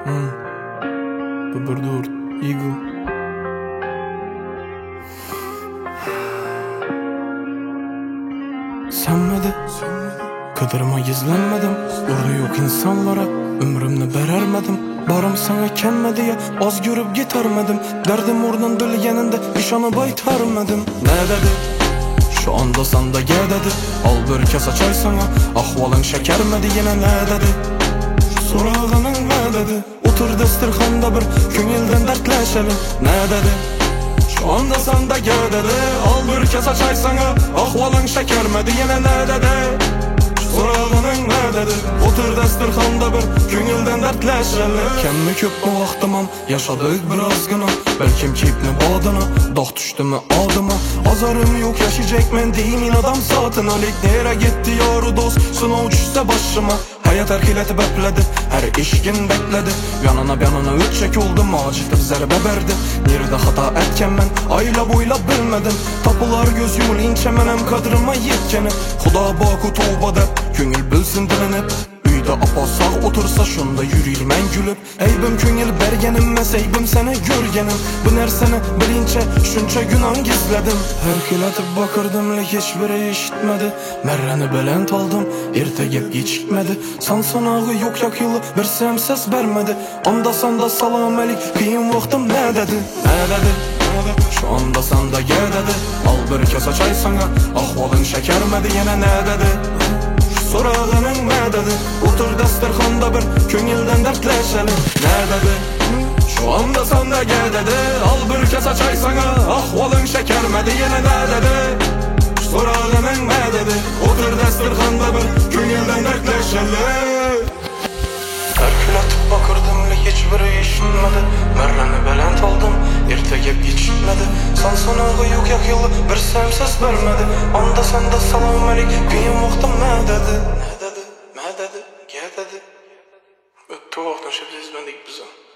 Buburdurt, Eagle. Sönmedi, kıdırma gizlenmedim. Orada yok insanlara, ömrümni berermedim. Barım sana kenmedi ya, az görüp gitarmedim. Derdim oradan bilgeninde, işanı baytarmedim. Ne dedi? Şu anda sanda gel dedi. Al bir kese çay sana, ahvalın şekermedi yine ne dedi? Sorağının ne dedi? Otur destirxanda bir köngilden dertleşelim. Ne dedi? Şu anda sanda gel dedi. Al bir kese çay sana, ahvalın şekermedi yine ne dedi? Sorağının ne dedi? Otur destirxanda bir köngilden dertleşelim. Kemmi köp mu vaktimam, yaşadık birazgına. Belkim kipni badına, dağ düştü mü adıma. Azarım yok yaşayacak men deyimin adam zatına. Lik nere gitti yarı dost, sınav düşse başıma. Hayat erkiletip epledi, her işkin bekledi. Yanına üç çek oldu, macitip zerbe verdi. Nerede hata etken ben, ayla boyla bilmedim. Tapılar göz yumulinçe menem kadrıma yetkeni. Xuda baku tövbe de, köngül bilsin dilenip. Uyda apa sağ otursa şunda yürüyür men gülüp. Eybim köngül bergenim mes, eybim seni görgenim. Bu nerseni bilinçe, şunça günan gizledim. Herkiletip bakırdım, lik hiçbiri işitmedi. Merreni belent aldım, erte gep geçitmedi. Sansanağı yok yakılı, bir sem ses vermedi. Anda sanda salam alik, kıyım vaktim ne dedi? Ne dedi? Şu anda sanda gel dedi. Al bir kese çay sana, ahvalın şekermedi yine ne dedi? Sorağının ne dedi? Otur destirxanda bir köngilden dertleşelim. Ne dedi? Şu anda sanda gel dedi. Al bir kese çay sana, ahvalın şekermedi yine ne dedi? Sorağının ne dedi? Otur destirxanda bir köngilden dertleşelim. Erkiletip bakırdım, lik hiçbiri işitmedi. Merreni belent aldım, erte gep geçitmedi. Sansanağı yok yakılı, bir sem ses vermedi. Anda sanda salam alik, kıyım vaktim ne dedi? Ne dedi? Ne dedi? Gel dedi. Öttü vaktin şebsiz bendik bize.